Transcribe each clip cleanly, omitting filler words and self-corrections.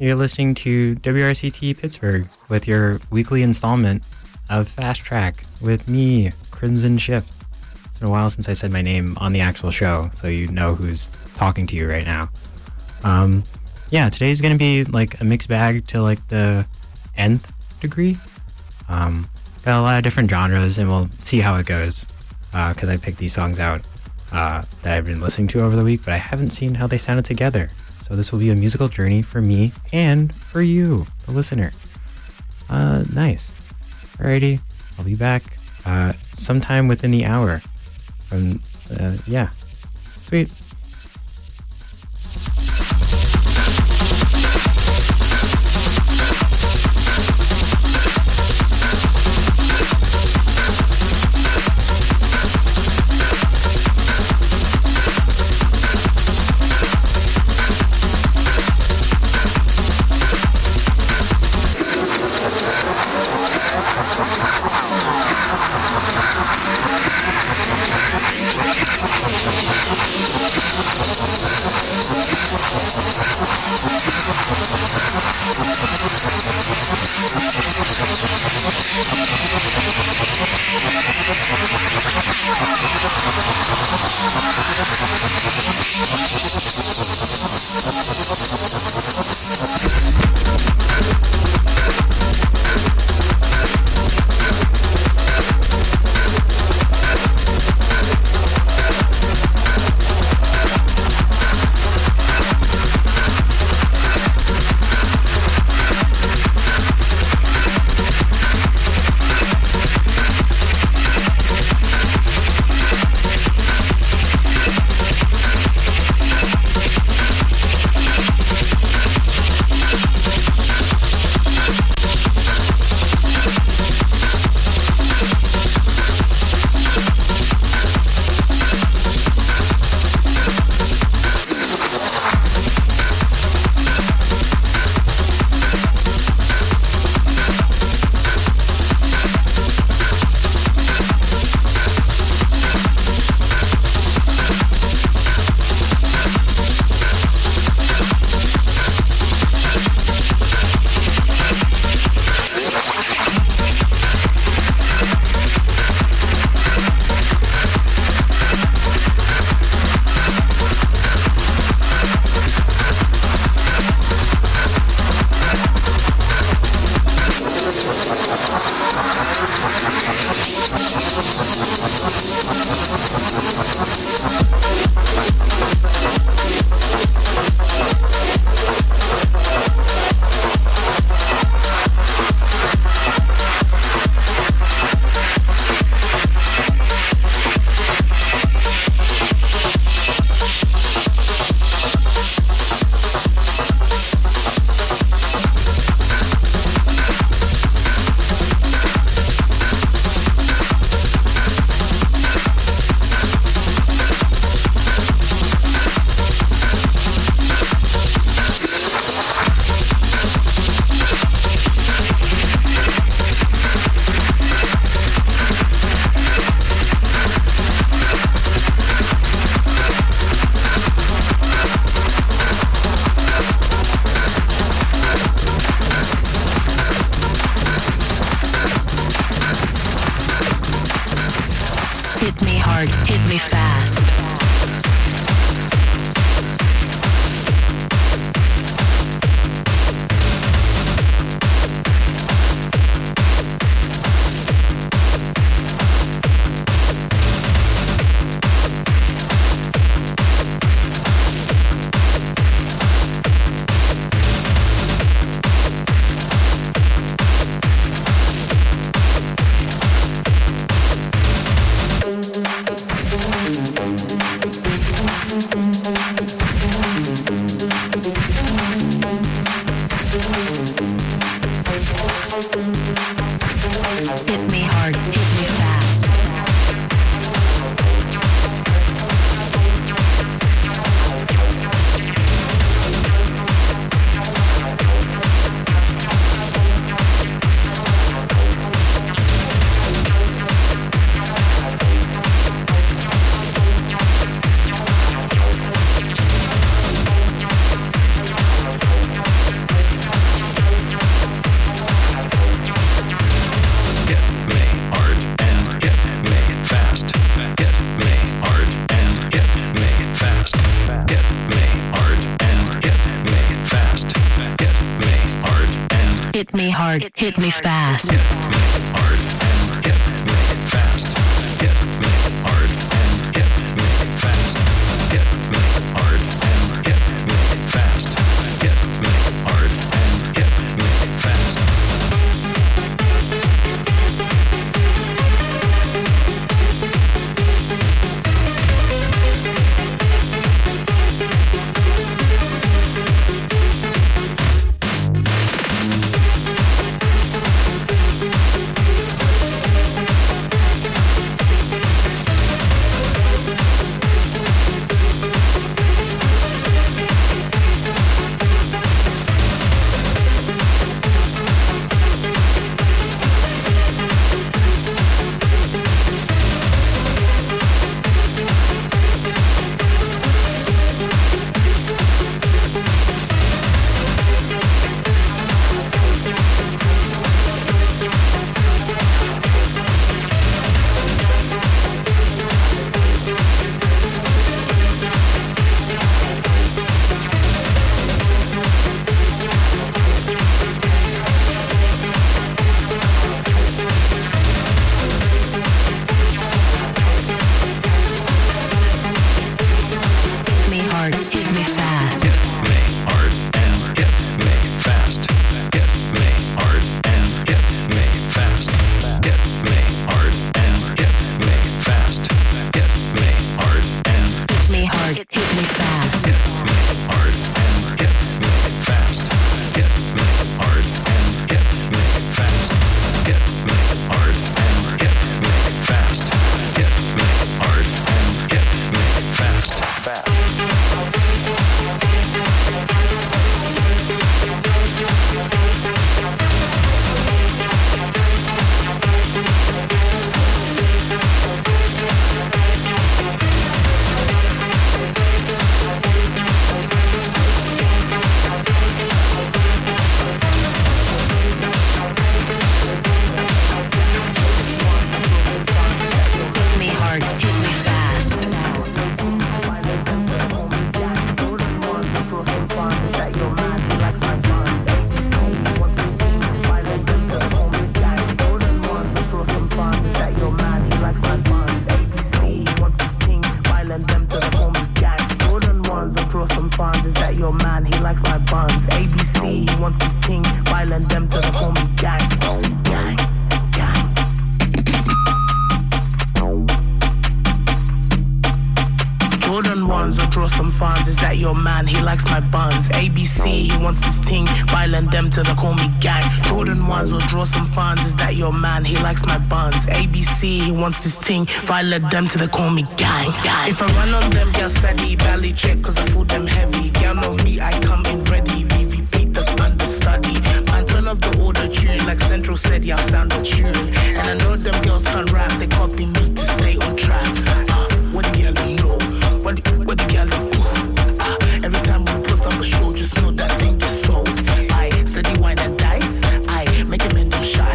You're listening to WRCT Pittsburgh with your weekly installment of Fast Track with me, Crimson Shift. It's been a while since I said my name on the actual show, so you know who's talking to you right now. Yeah, today's going to be like a mixed bag to like the nth degree. Got a lot of different genres, and we'll see how it goes, because I picked these songs out that I've been listening to over the week, but I haven't seen how they sounded together. So this will be a musical journey for me and for you, the listener. Nice. Alrighty, I'll be back sometime within the hour. Yeah, sweet. hit me hard, hit me fast. Hit me hard and hit me fast. Hit me hard and hit me fast. Hit me hard and hit me fast. Hit me hard and hit me fast. Wants this ting, violate them till they call me gang. If I run on them, girl steady, belly check, cause I fool them heavy. Girl know me, I come in ready, VVP that's understudy. Man, turn off the order tune, like Central said, y'all sound a tune. And I know them girls can rap, they copy me to stay on track. What the girl them know? What the girl them know? Every time we post up a show, just know that thing gets sold. I steady wine and dice, I make them end them shy.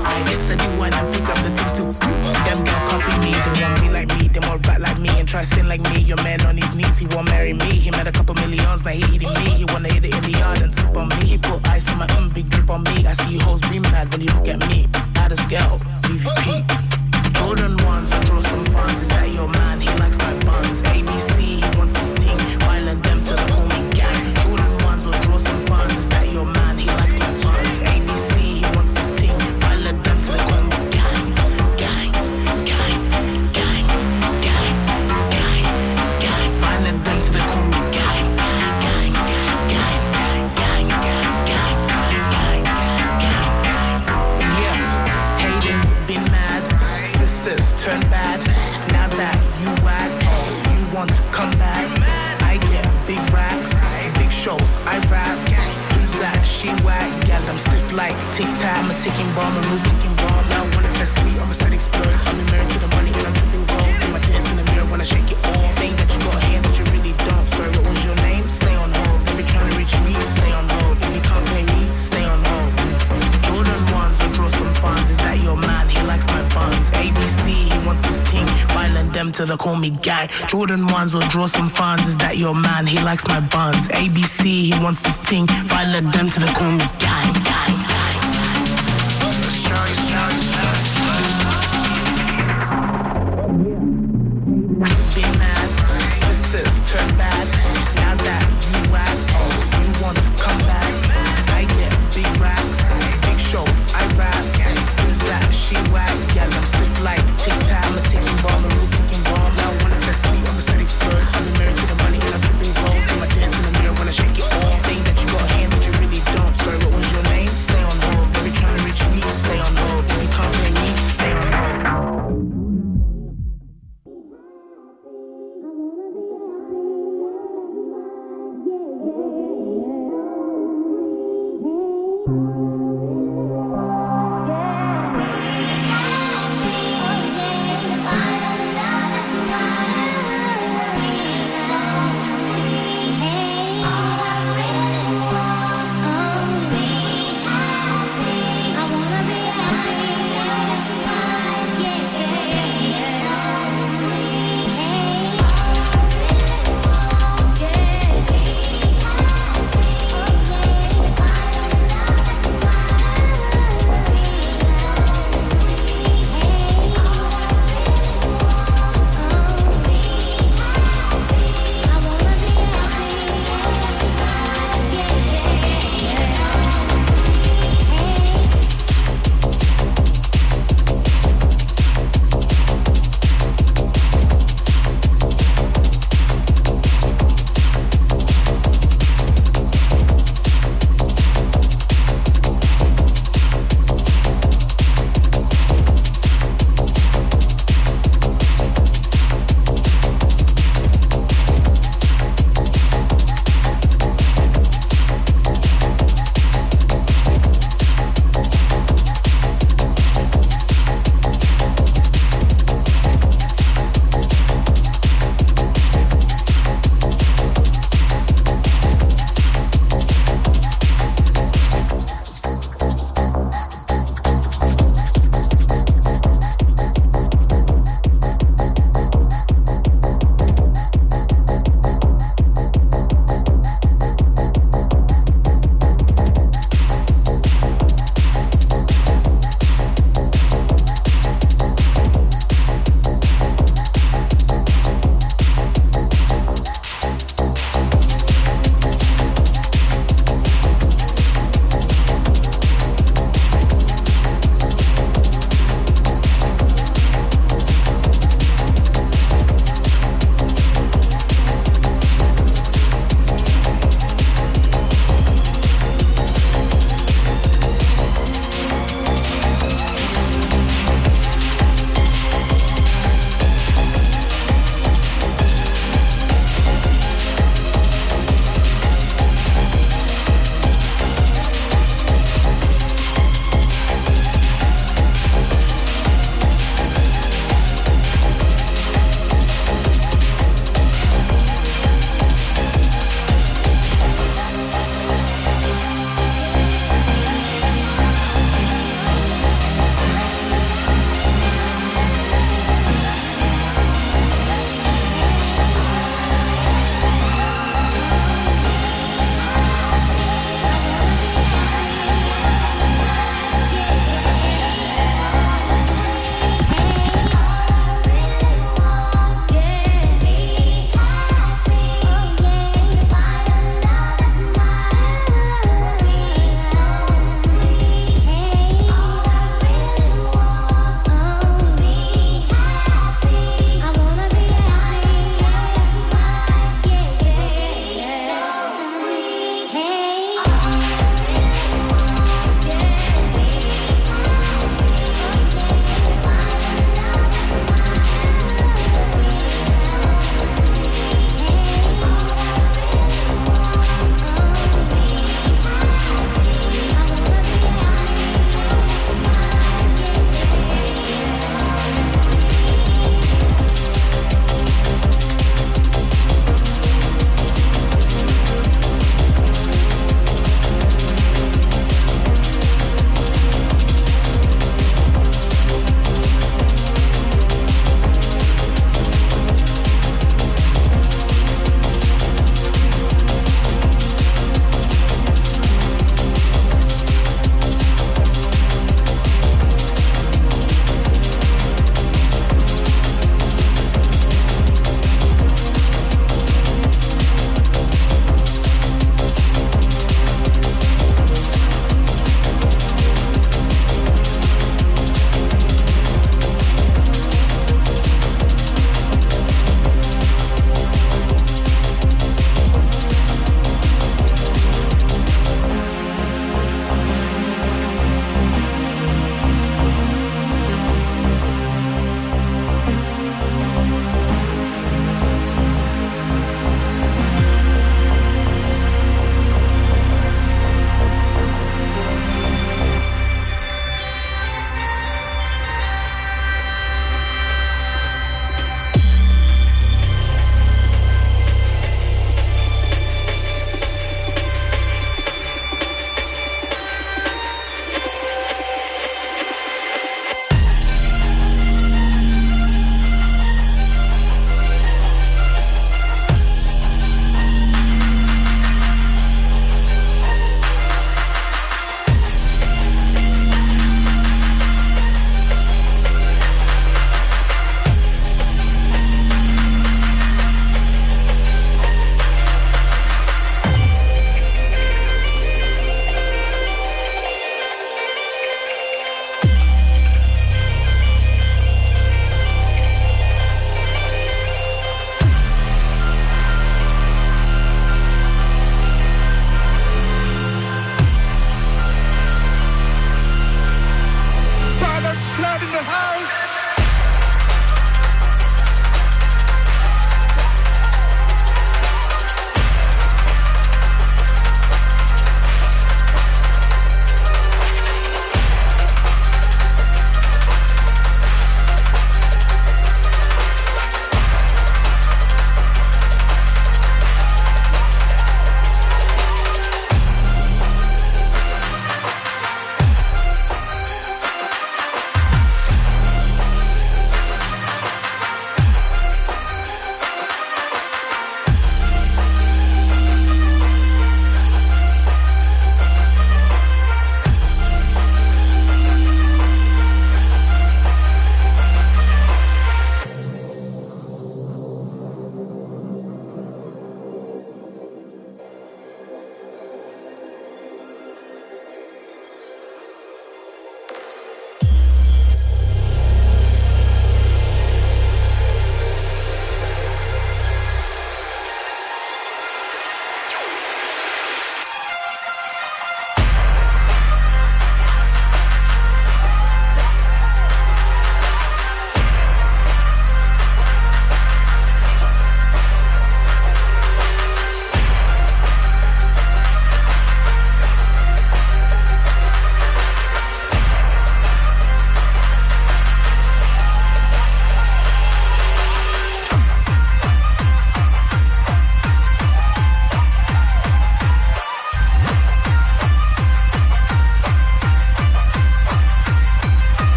I steady wine and pick up the thing too. Them girl copy me, they want me like me, they want rap like me and try sing like me. Your man on his knees, he won't marry me. He made a couple millions, now he eating me. He wanna hit it in the yard and sip on me. He put ice on my big drip on me. I see hoes be mad when you look at me. Out of scale, VVP. Jordan ones, I draw some funds. Is that your man? He likes my buns. ABC, he wants his team, violent them till they call me gang. Jordan ones, will draw some funds. Is that your man? He likes my buns. ABC, he wants his team, violent them till they call me gang. Gang, gang, gang, gang, gang, gang. Violent them till they call me gang. Gang, gang, gang, gang, gang, gang, gang, gang, gang. Yeah, haters been mad, sisters turn bad. Now that you whack, you want to come back. I get big racks, big shows, I rap. Who's that? She whack. Gal, I'm stiff like tic-tac. I'm a ticking bomb, a real ticking bomb. Now wanna test me, I'm a set explode. I'm married to the money and I'm tripping gold. Do my dance in the mirror when I shake it all. Saying that you got a hand that you really don't. Sorry, what was your name? Stay on hold. Never trying to reach me, stay on hold. If you can't pay me, stay on hold. Jordan ones, I'll draw some funds. Is that your man? He likes my buns. ABC, he wants his team, violent them till they call me gang. Jordan ones will draw some funds. Is that your man? He likes my buns. ABC, he wants his team, violent them till they call me gang, gang, gang.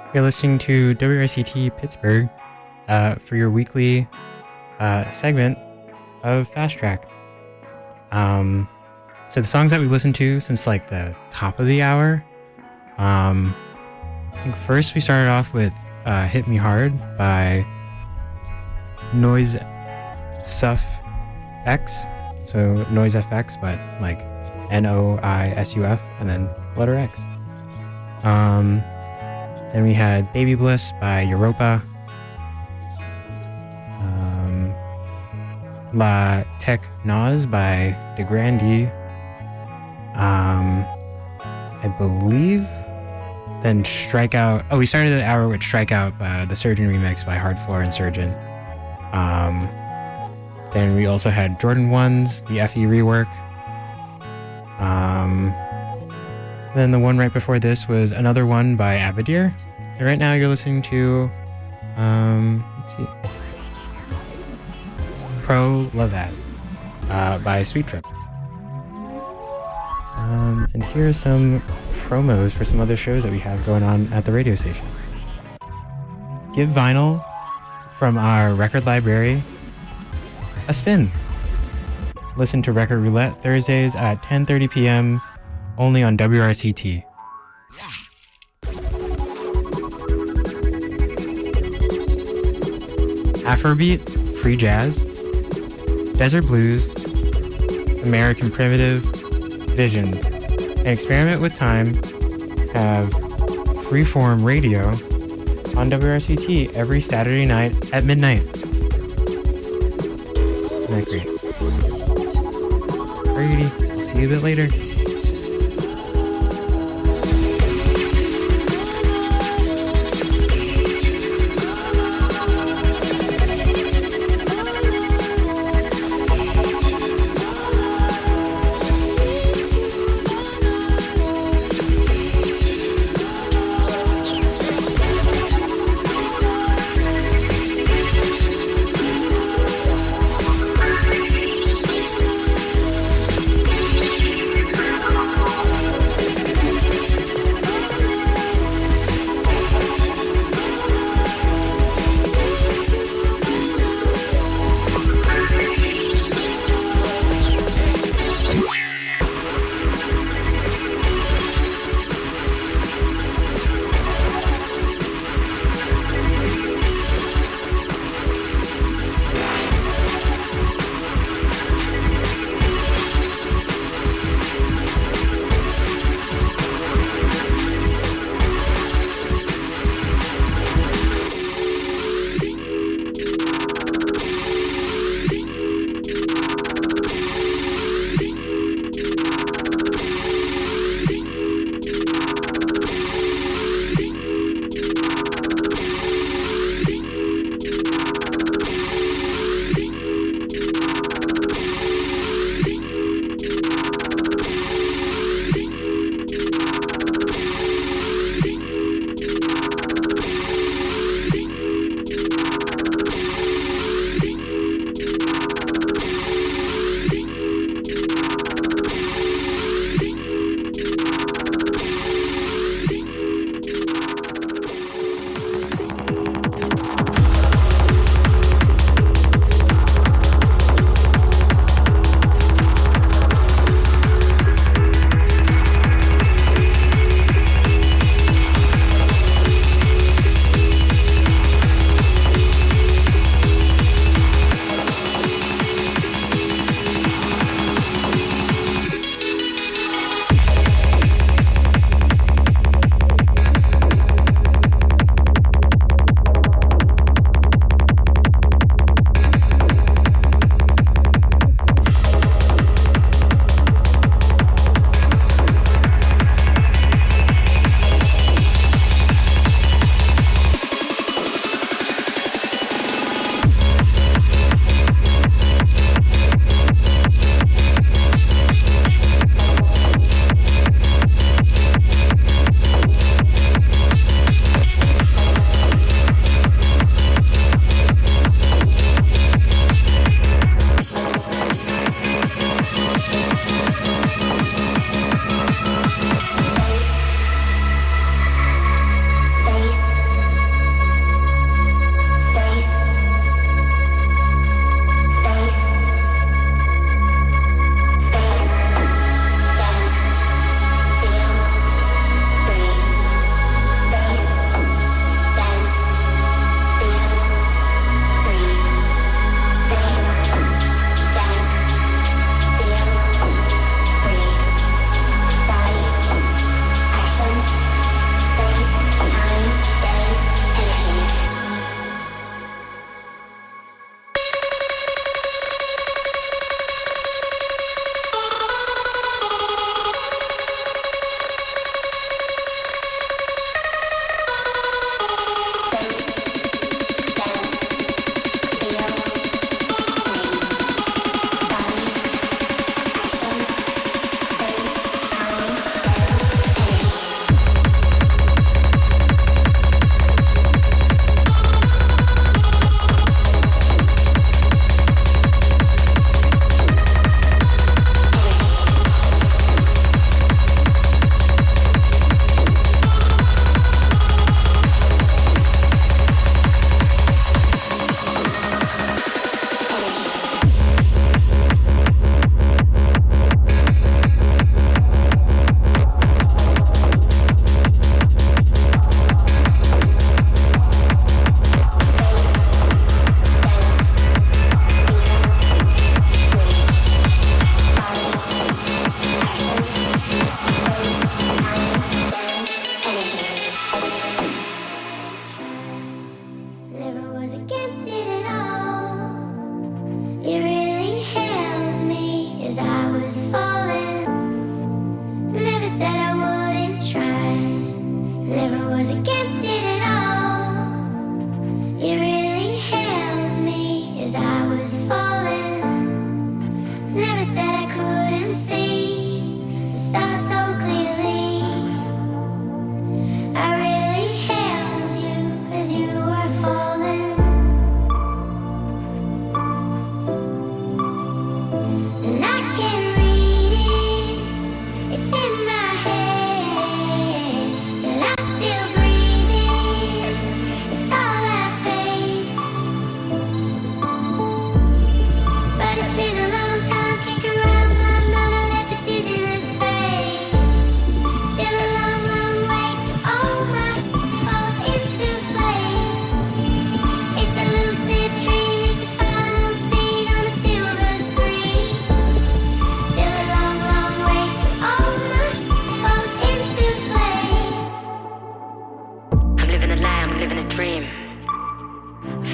You're listening to WRCT Pittsburgh for your weekly segment of Fast Track. So the songs that we listened to since like the top of the hour, I think first we started off with Hit Me Hard by Noise Suff X. So Noise FX, but like NOISUF and then letter X. Then we had Baby Bliss by Europa. La Tech Naz by De Grandi. I believe. Then Strikeout. Oh, we started the hour with Strikeout, the Surgeon remix by Hard Floor and Surgeon. Then we also had Jordan 1's, the FE rework. Then the one right before this was Another One by Abadir. And right now you're listening to, let's see, Pro Love That by Sweet Trip. And here are some promos for some other shows that we have going on at the radio station. Give vinyl from our record library a spin. Listen to Record Roulette Thursdays at 10:30 p.m. only on WRCT. Afrobeat, free jazz, desert blues, American primitive, visions, and experiment with time have freeform radio on WRCT every Saturday night at midnight. Isn't that great? Alrighty, I'll see you a bit later.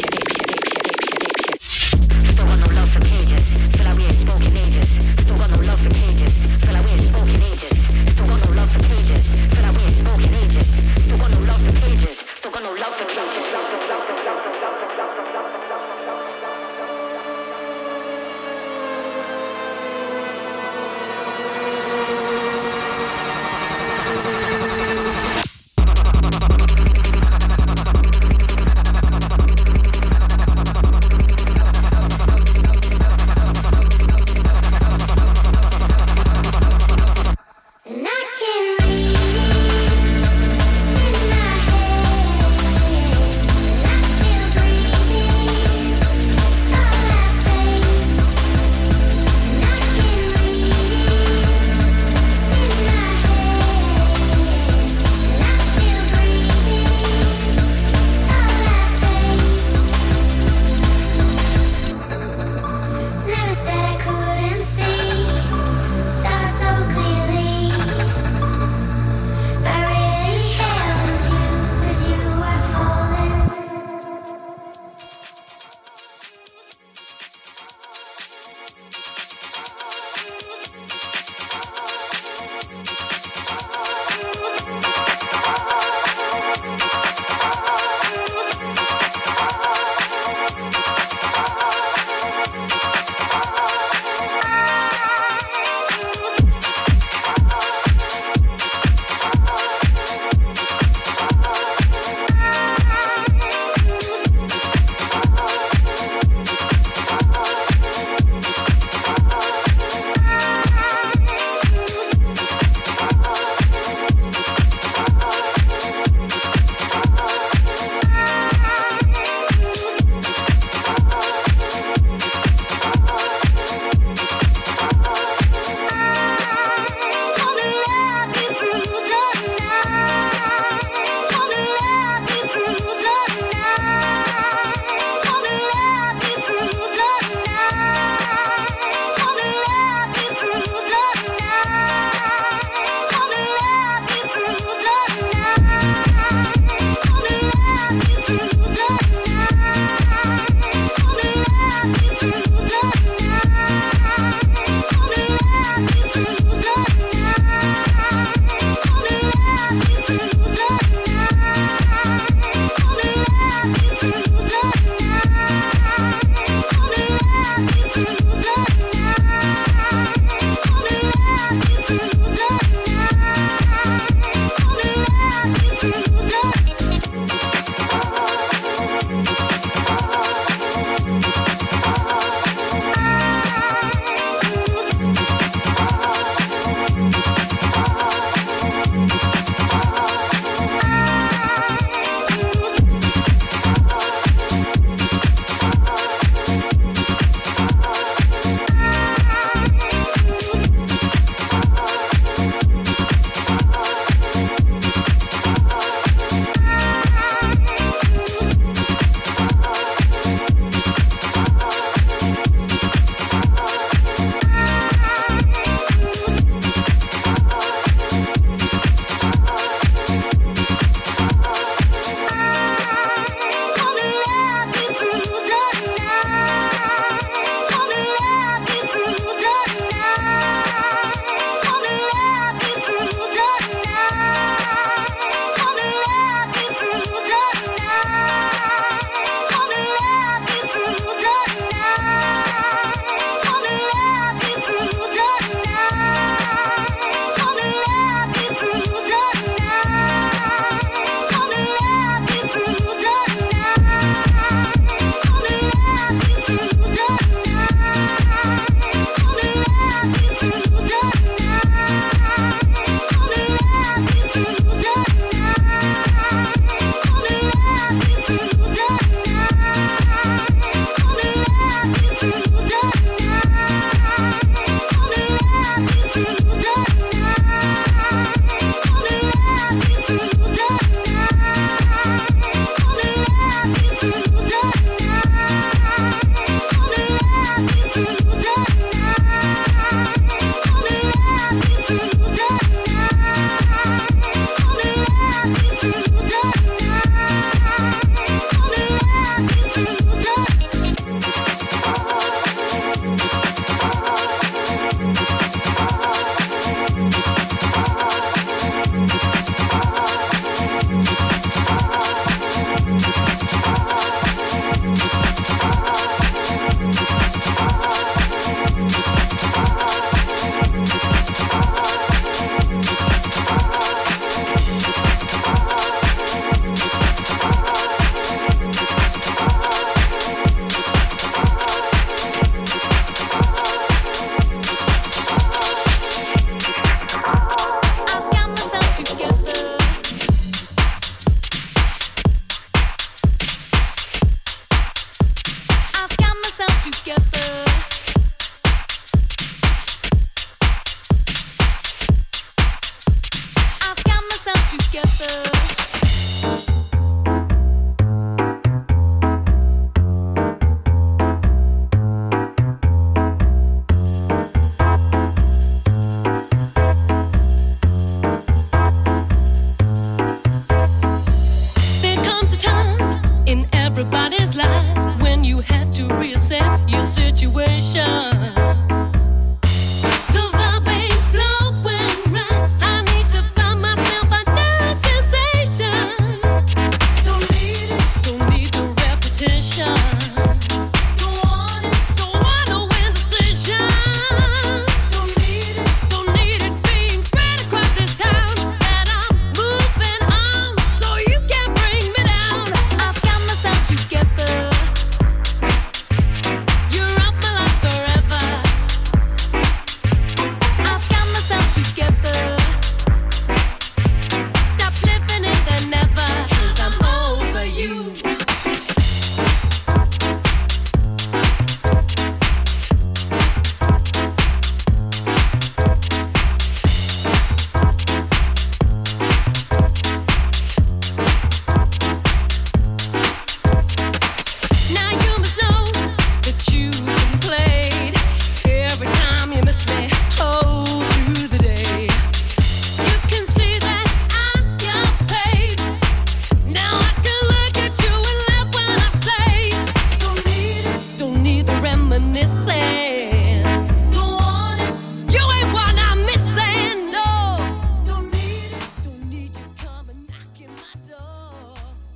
Still got no love for cages. Feel like we ain't spoken ages. Still got no love for cages. Feel like we ain't spoken ages. Still got no love for cages. Feel like we ain't spoken ages. Still got no love for cages. Still got no love for cages.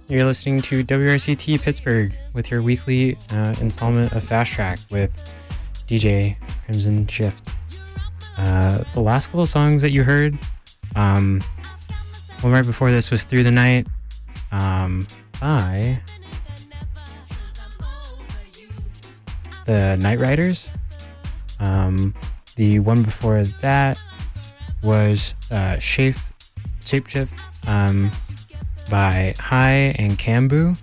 You're listening to WRCT Pittsburgh with your weekly installment of Fast Track with DJ Crimson Shift. The last couple of songs that you heard, one right before this was Through the Night by the Night Riders. The one before that was Shapeshift by Hai and Kambu.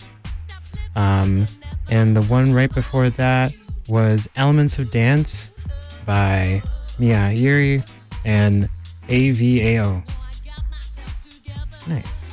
And the one right before that was Elements of Dance by Mia Iri and AVAO. Nice.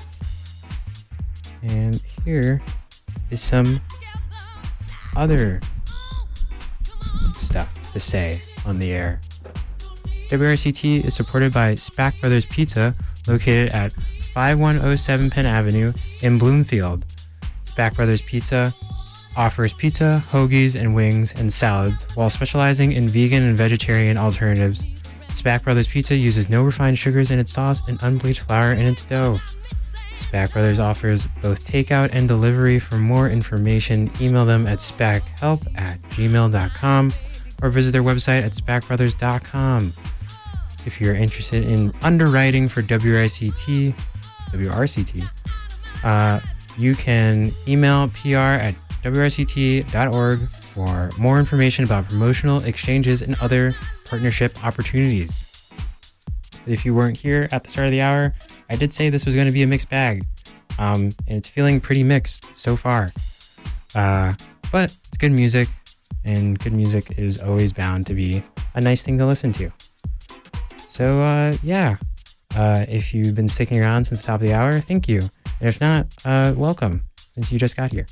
And here is some other stuff to say on the air. WRCT is supported by Spack Brothers Pizza, located at 5107 Penn Avenue in Bloomfield. Spack Brothers Pizza offers pizza, hoagies, and wings and salads while specializing in vegan and vegetarian alternatives. Spack Brothers Pizza uses no refined sugars in its sauce and unbleached flour in its dough. Spack Brothers offers both takeout and delivery. For more information, email them at spackhelp@gmail.com or visit their website at spackbrothers.com. If you're interested in underwriting for WRCT, you can email pr@wrct.org for more information about promotional exchanges and other partnership opportunities. If you weren't here at the start of the hour, I did say this was going to be a mixed bag, and it's feeling pretty mixed so far. But it's good music, and good music is always bound to be a nice thing to listen to. So, if you've been sticking around since the top of the hour, thank you. And if not, welcome, since you just got here.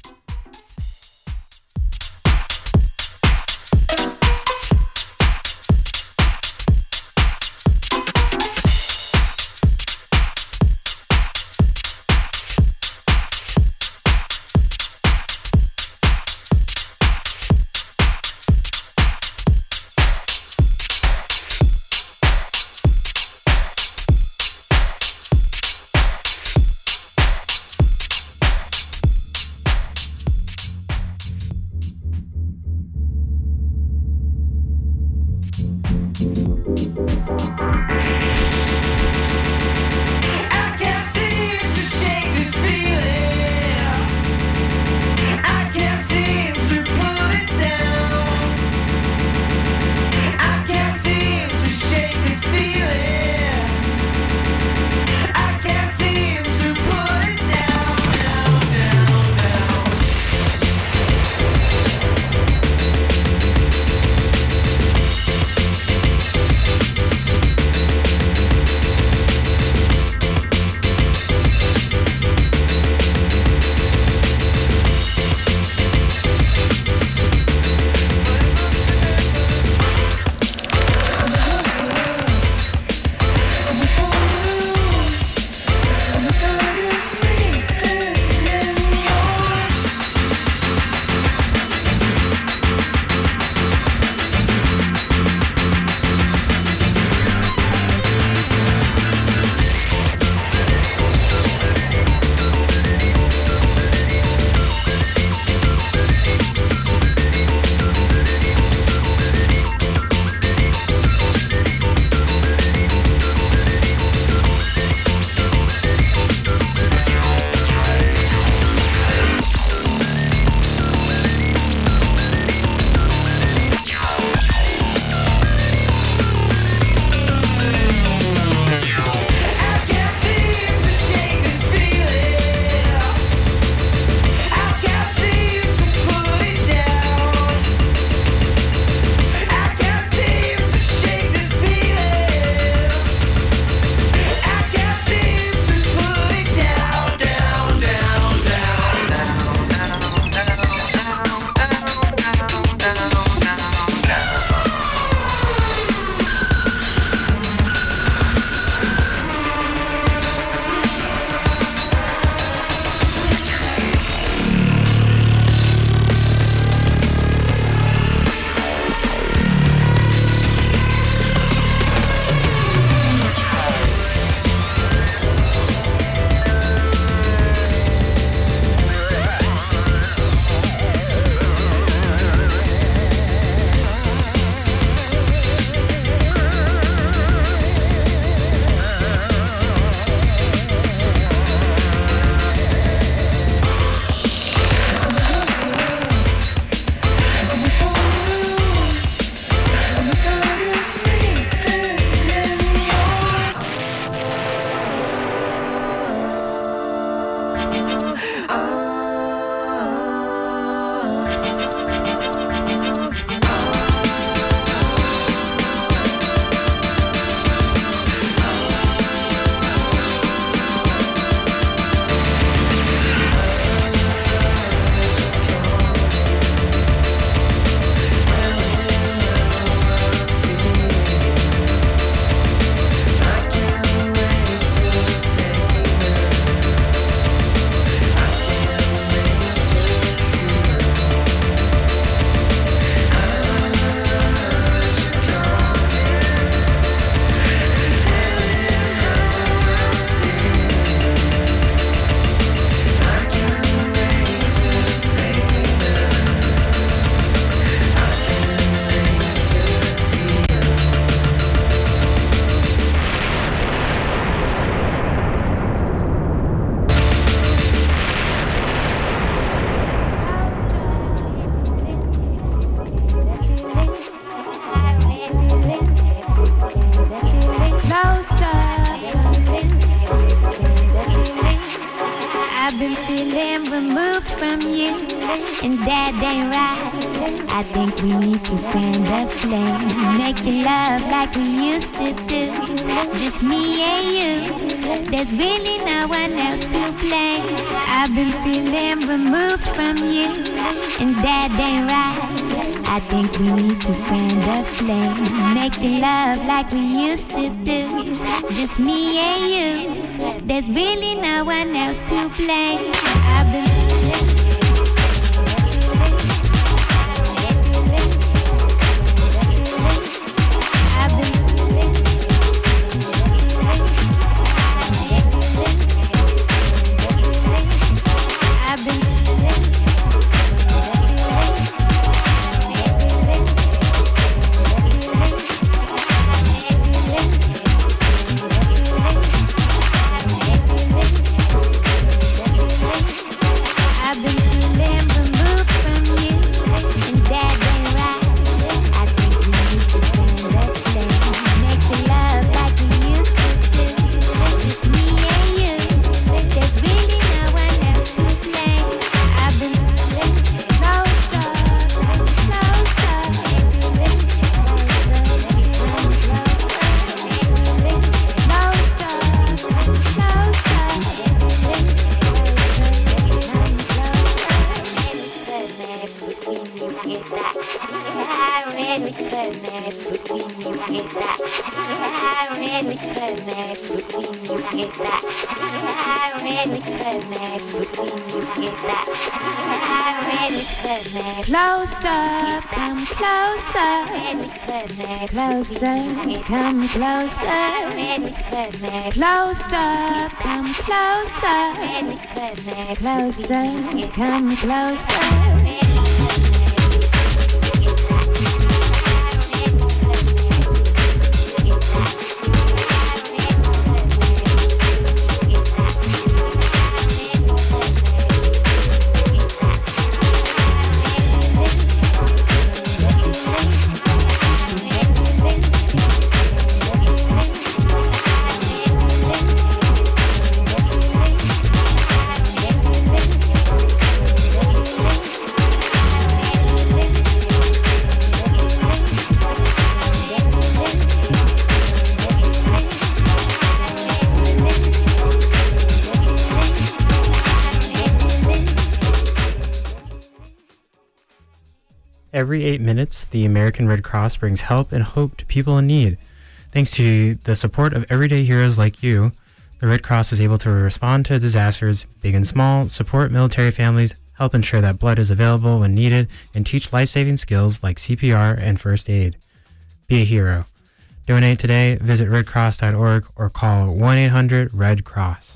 I've been feeling removed from you, and that ain't right. I think we need to fan the flame, making love like we used to do. Just me and you, there's really no one else to blame. I've been feeling removed from you, and that ain't right. I think we need to fan the flame, making love like we used to do. Just me and you, there's really no one else to blame. I've been closer, come closer, closer, come closer, closer, come closer, closer, come closer. Every 8 minutes, the American Red Cross brings help and hope to people in need. Thanks to the support of everyday heroes like you, the Red Cross is able to respond to disasters, big and small, support military families, help ensure that blood is available when needed, and teach life-saving skills like CPR and first aid. Be a hero. Donate today, visit redcross.org or call 1-800-RED-CROSS.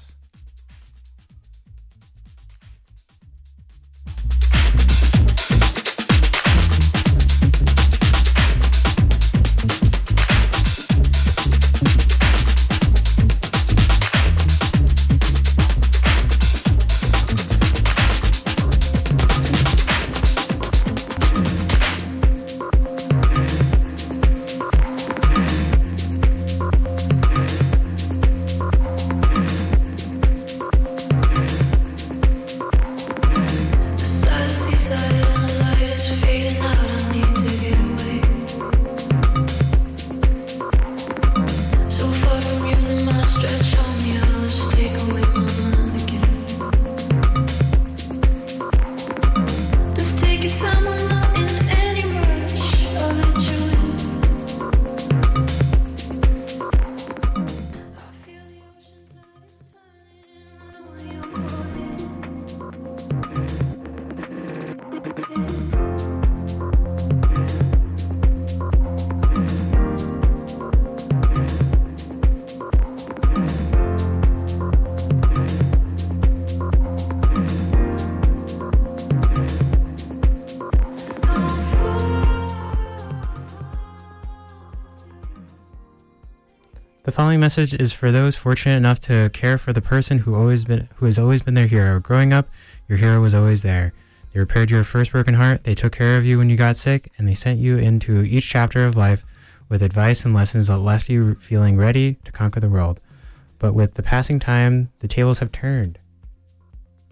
The following message is for those fortunate enough to care for the person who has always been their hero. Growing up, your hero was always there. They repaired your first broken heart, they took care of you when you got sick, and they sent you into each chapter of life with advice and lessons that left you feeling ready to conquer the world. But with the passing time, the tables have turned.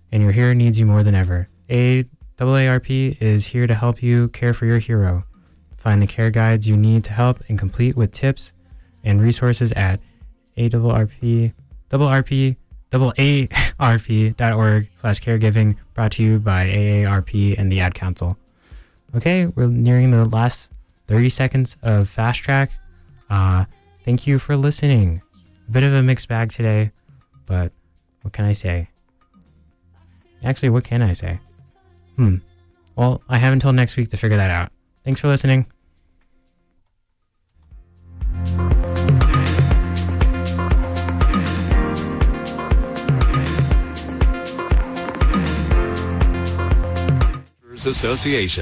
and your hero needs you more than ever. AARP is here to help you care for your hero. Find the care guides you need to help and complete with tips and resources at AARP.org/caregiving, brought to you by AARP and the Ad Council. Okay, we're nearing the last 30 seconds of Fast Track. Thank you for listening. A bit of a mixed bag today, but what can I say? Actually, what can I say? Well, I have until next week to figure that out. Thanks for listening. Association.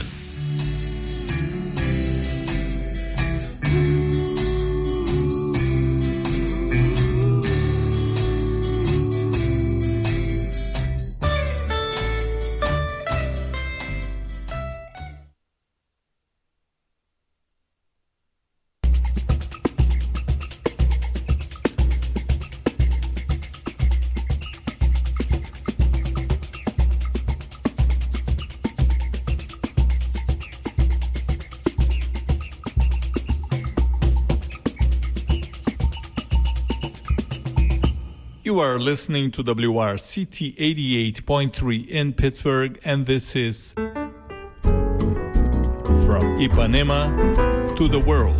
You are listening to WRCT 88.3 in Pittsburgh, and this is From Ipanema to the World.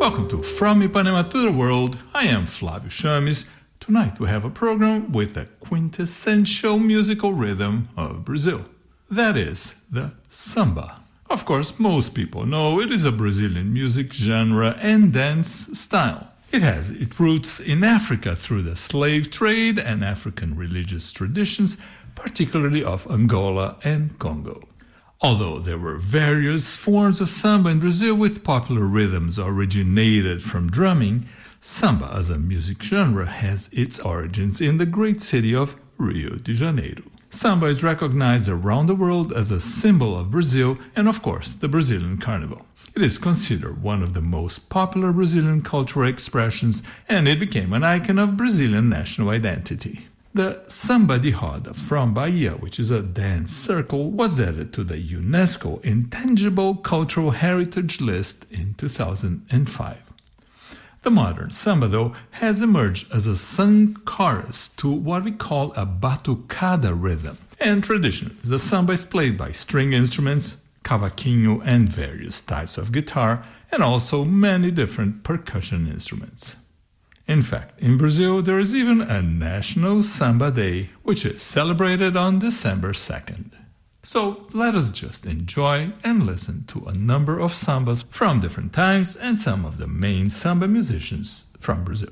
Welcome to From Ipanema to the World. I am Flávio Chames. Tonight we have a program with the quintessential musical rhythm of Brazil. That is the samba. Of course, most people know it is a Brazilian music genre and dance style. It has its roots in Africa through the slave trade and African religious traditions, particularly of Angola and Congo. Although there were various forms of samba in Brazil with popular rhythms originated from drumming, samba as a music genre has its origins in the great city of Rio de Janeiro. Samba is recognized around the world as a symbol of Brazil and, of course, the Brazilian Carnival. It is considered one of the most popular Brazilian cultural expressions, and it became an icon of Brazilian national identity. The Samba de Roda from Bahia, which is a dance circle, was added to the UNESCO Intangible Cultural Heritage List in 2005. The modern samba, though, has emerged as a sung chorus to what we call a batucada rhythm. And traditionally, the samba is played by string instruments, cavaquinho, and various types of guitar, and also many different percussion instruments. In fact, in Brazil, there is even a National Samba Day, which is celebrated on December 2nd. So let us just enjoy and listen to a number of sambas from different times and some of the main samba musicians from Brazil.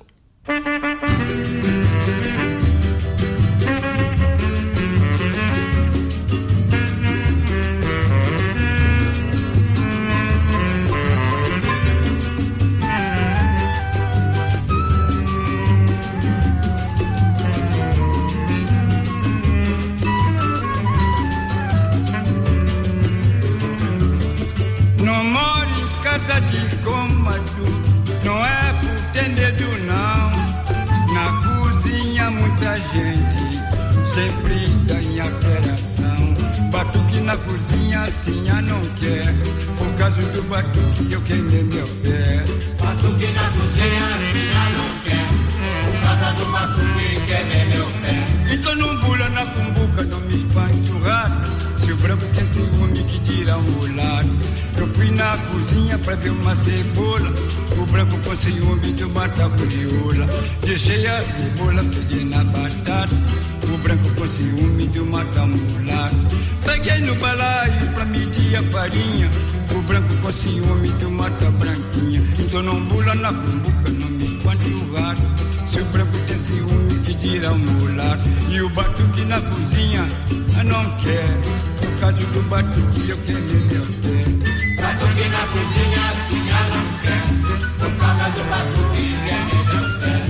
De cômodo, não é por ter dedo não. Na cozinha muita gente sempre ganha operação. Batuque na cozinha assim a não quer. Por causa do batuque eu queimei meu pé. Batuque na cozinha assim a não quer. Por causa do batuque queimei meu pé. Então não pula na cumbuca, não me espante o rato. Se o branco tem ciúme que tira um mulato. Eu fui na cozinha pra ver uma cebola. O branco com ciúme de uma taburiola. Deixei a cebola, peguei na batata. O branco com ciúme de uma tamulata. Peguei no balaio pra medir a farinha. O branco com ciúme de uma branquinha. Então não bula na cumbuca, não me espante o rato. Se o branco tem ciúme que tira um mulato. E o batuque na cozinha, não quer. Por causa do batuque eu queimei meu pé. Batuque na cozinha, assim ela não quer. Por causa do batuque, queimei meu pé.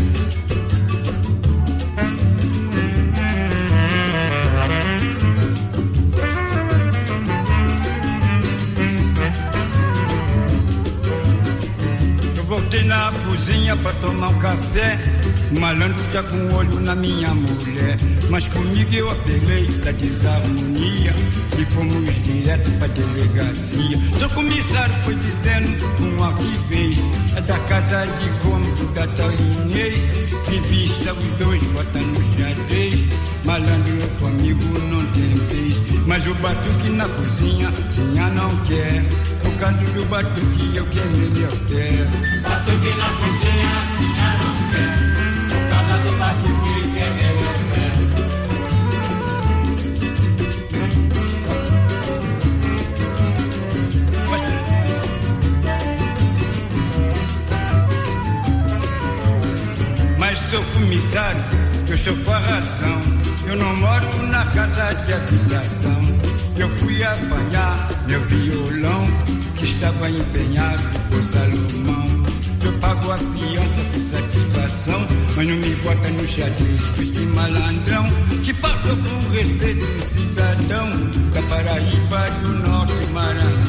Eu voltei na cozinha pra tomar um café. O malandro tá com o olho na minha mulher. Mas comigo eu apelei da desarmonia. E fomos direto pra delegacia. Seu comissário foi dizendo com a que vez. É da casa de cômodo da tal Inês. Revista os dois, bota no xadrez. Malandro eu comigo não tem vez. Mas o batuque na cozinha, sinha não quer. Por causa do batuque eu queimei meu pé. Batuque na cozinha, sinha não quer. Por causa do batuque queimei meu pé. Mas seu comissário, eu sou com a razão. Eu não moro na casa de habitação. Eu fui apanhar meu violão, que estava empenhado por Salomão. Eu pago a fiança por satisfação, mas não me bota no xadrez com esse malandrão, que passou com respeito de cidadão da Paraíba do Norte Maranhão.